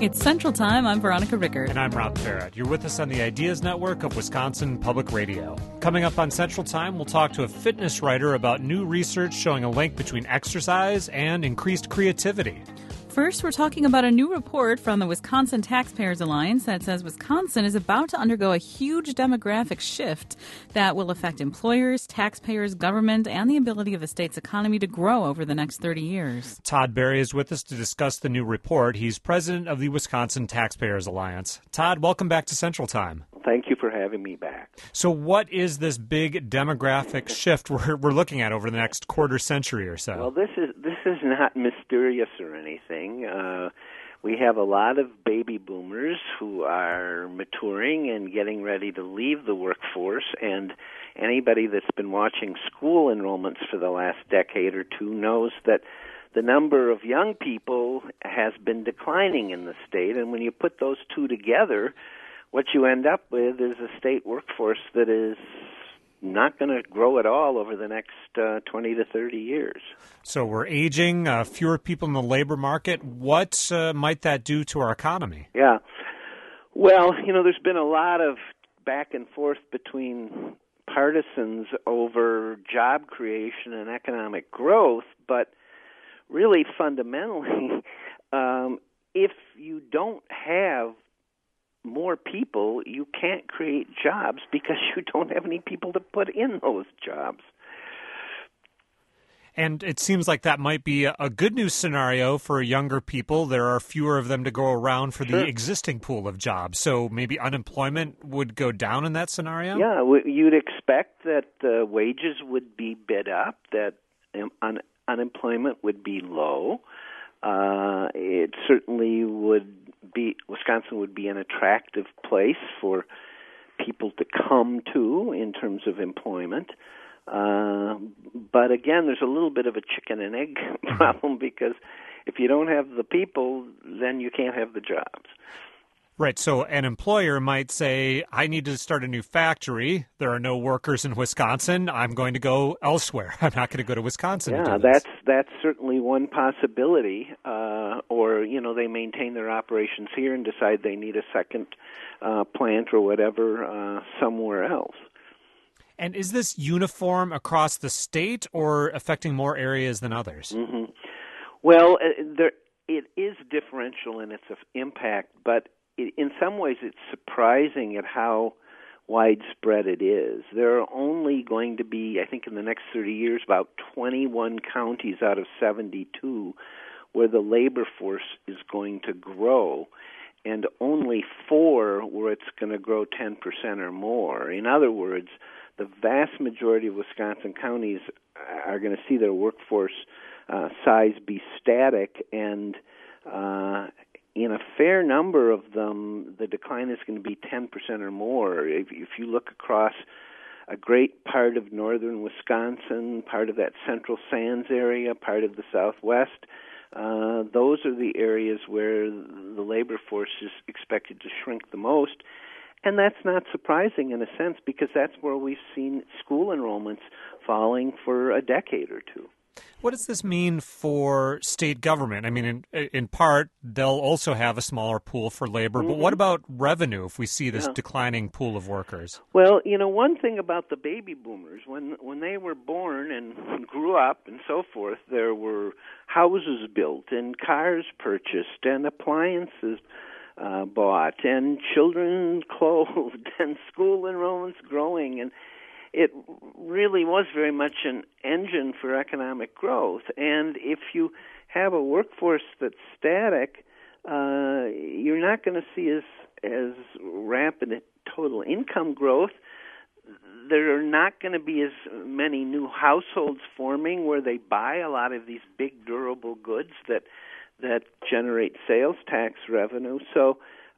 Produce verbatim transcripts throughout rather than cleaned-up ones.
It's Central Time. I'm Veronica Rickert. And I'm Rob Farrett. You're with us on the Ideas Network of Wisconsin Public Radio. Coming up on Central Time, we'll talk to a fitness writer about new research showing a link between exercise and increased creativity. First, we're talking about a new report from the Wisconsin Taxpayers Alliance that says Wisconsin is about to undergo a huge demographic shift that will affect employers, taxpayers, government, and the ability of the state's economy to grow over the next thirty years. Todd Berry is with us to discuss the new report. He's president of the Wisconsin Taxpayers Alliance. Todd, welcome back to Central Time. Thank you for having me back. So what is this big demographic shift we're, we're looking at over the next quarter century or so? Well, this is this is not mysterious or anything. Uh, we have a lot of baby boomers who are maturing and getting ready to leave the workforce, and anybody that's been watching school enrollments for the last decade or two knows that the number of young people has been declining in the state, and when you put those two together, what you end up with is a state workforce that is not going to grow at all over the next uh, twenty to thirty years. So we're aging, uh, fewer people in the labor market. What uh, might that do to our economy? Yeah. Well, you know, there's been a lot of back and forth between partisans over job creation and economic growth, but really fundamentally, um, if you don't have more people, you can't create jobs because you don't have any people to put in those jobs. And it seems like that might be a good news scenario for younger people. There are fewer of them to go around for the Sure. existing existing pool of jobs. So maybe unemployment would go down in that scenario? Yeah, w- you'd expect that uh, wages would be bid up, that um, un- unemployment would be low. Uh, it certainly would be, Wisconsin would be an attractive place for people to come to in terms of employment. Uh, but again, there's a little bit of a chicken and egg problem because if you don't have the people, then you can't have the jobs. Right, so an employer might say, I need to start a new factory. There are no workers in Wisconsin. I'm going to go elsewhere. I'm not going to go to Wisconsin Yeah, to do this. that's that's certainly one possibility. Uh, or, you know, they maintain their operations here and decide they need a second uh, plant or whatever uh, somewhere else. And is this uniform across the state or affecting more areas than others? Mm-hmm. Well, uh, there, it is differential in its impact, but it, in some ways it's surprising at how widespread it is. There are only going to be, I think in the next thirty years, about twenty-one counties out of seventy-two where the labor force is going to grow, and only four where it's going to grow ten percent or more. In other words, the vast majority of Wisconsin counties are going to see their workforce uh, size be static, and uh, in a fair number of them, the decline is going to be ten percent or more. If, if you look across a great part of northern Wisconsin, part of that central Sands area, part of the southwest, uh, those are the areas where the labor force is expected to shrink the most. And that's not surprising in a sense because that's where we've seen school enrollments falling for a decade or two. What does this mean for state government? I mean, in, in part, they'll also have a smaller pool for labor, mm-hmm. but what about revenue if we see this yeah. declining pool of workers? Well, you know, one thing about the baby boomers, when when they were born and grew up and so forth, there were houses built and cars purchased and appliances Uh, bought, and children clothed, and school enrollments growing, and it really was very much an engine for economic growth. And if you have a workforce that's static, uh, you're not going to see as as rapid total income growth. There are not going to be as many new households forming where they buy a lot of these big durable goods that that generate sales tax revenue. So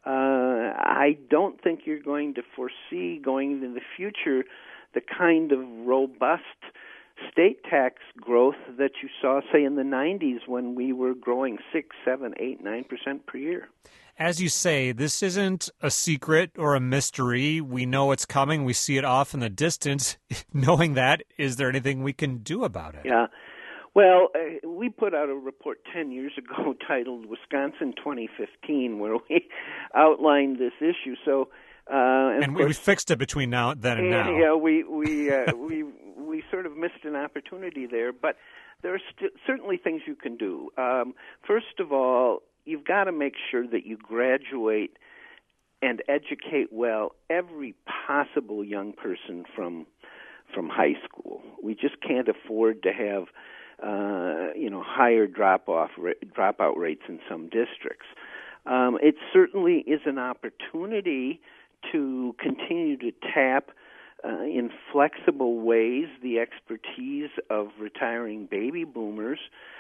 uh, I don't think you're going to foresee going into the future the kind of robust state tax growth that you saw, say, in the nineties when we were growing six, seven, eight, nine percent per year. As you say, this isn't a secret or a mystery. We know it's coming. We see it off in the distance. Knowing that, is there anything we can do about it? Yeah. Well, uh, we put out a report ten years ago titled Wisconsin twenty fifteen, where we outlined this issue. So, uh, and, and of we, course, we fixed it between now then and now. Yeah, we we uh, we we sort of missed an opportunity there, but there are st- certainly things you can do. Um, first of all, you've got to make sure that you graduate and educate well every possible young person from from high school. We just can't afford to have uh, you know higher drop off ra- dropout rates in some districts. Um, it certainly is an opportunity to continue to tap uh, in flexible ways the expertise of retiring baby boomers.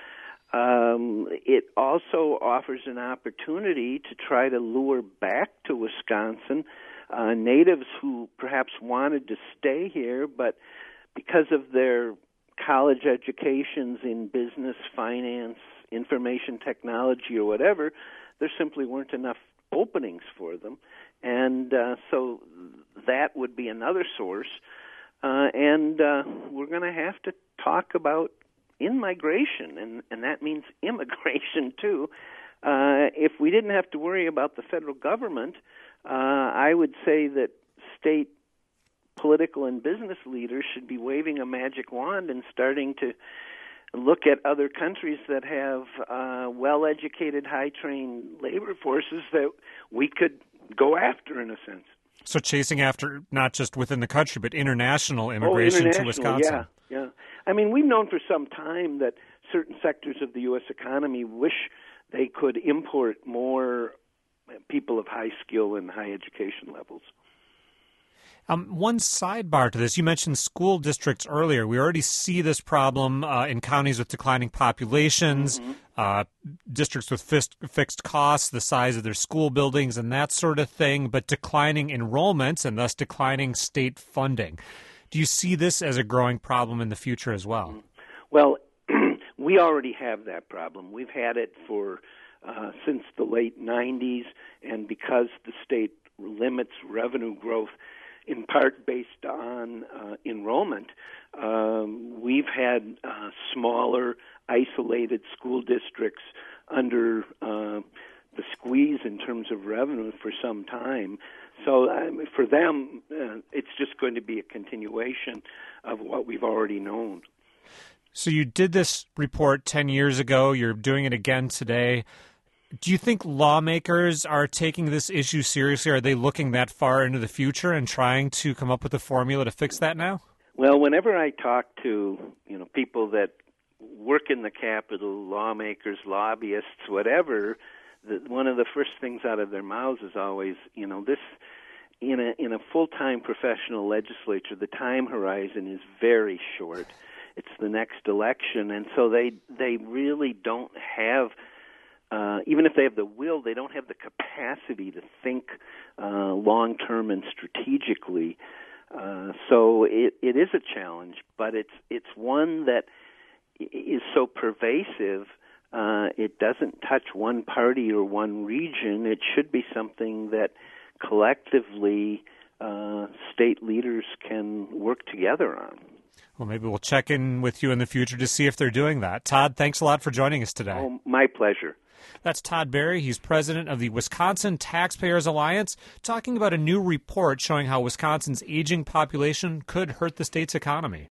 Um, it also offers an opportunity to try to lure back to Wisconsin uh, natives who perhaps wanted to stay here, but because of their college educations in business, finance, information technology, or whatever, there simply weren't enough openings for them. And uh, so that would be another source. Uh, and uh, we're going to have to talk about in-migration, and, and that means immigration, too. Uh, if we didn't have to worry about the federal government, uh, I would say that state political and business leaders should be waving a magic wand and starting to look at other countries that have uh, well-educated, high-trained labor forces that we could go after, in a sense. So chasing after not just within the country, but international immigration oh, international, to Wisconsin. Yeah, yeah. I mean, we've known for some time that certain sectors of the U S economy wish they could import more people of high skill and high education levels. Um, one sidebar to this, you mentioned school districts earlier. We already see this problem uh, in counties with declining populations, mm-hmm. uh, districts with fixed, fixed costs, the size of their school buildings and that sort of thing, but declining enrollments and thus declining state funding. Do you see this as a growing problem in the future as well? Well, we already have that problem. We've had it for uh, since the late nineties, and because the state limits revenue growth in part based on uh, enrollment, um, we've had uh, smaller, isolated school districts under uh, the squeeze in terms of revenue for some time. So um, for them, uh, it's just going to be a continuation of what we've already known. So you did this report ten years ago. You're doing it again today. Do you think lawmakers are taking this issue seriously? Are they looking that far into the future and trying to come up with a formula to fix that now? Well, whenever I talk to, you know, people that work in the Capitol, lawmakers, lobbyists, whatever, the, one of the first things out of their mouths is always, you know, this in a in a full-time professional legislature, the time horizon is very short. It's the next election, and so they they really don't have. Uh, even if they have the will, they don't have the capacity to think uh, long-term and strategically. Uh, so it, it is a challenge, but it's it's one that is so pervasive. Uh, it doesn't touch one party or one region. It should be something that collectively uh, state leaders can work together on. Well, maybe we'll check in with you in the future to see if they're doing that. Todd, thanks a lot for joining us today. Oh, my pleasure. That's Todd Berry. He's president of the Wisconsin Taxpayers Alliance, talking about a new report showing how Wisconsin's aging population could hurt the state's economy.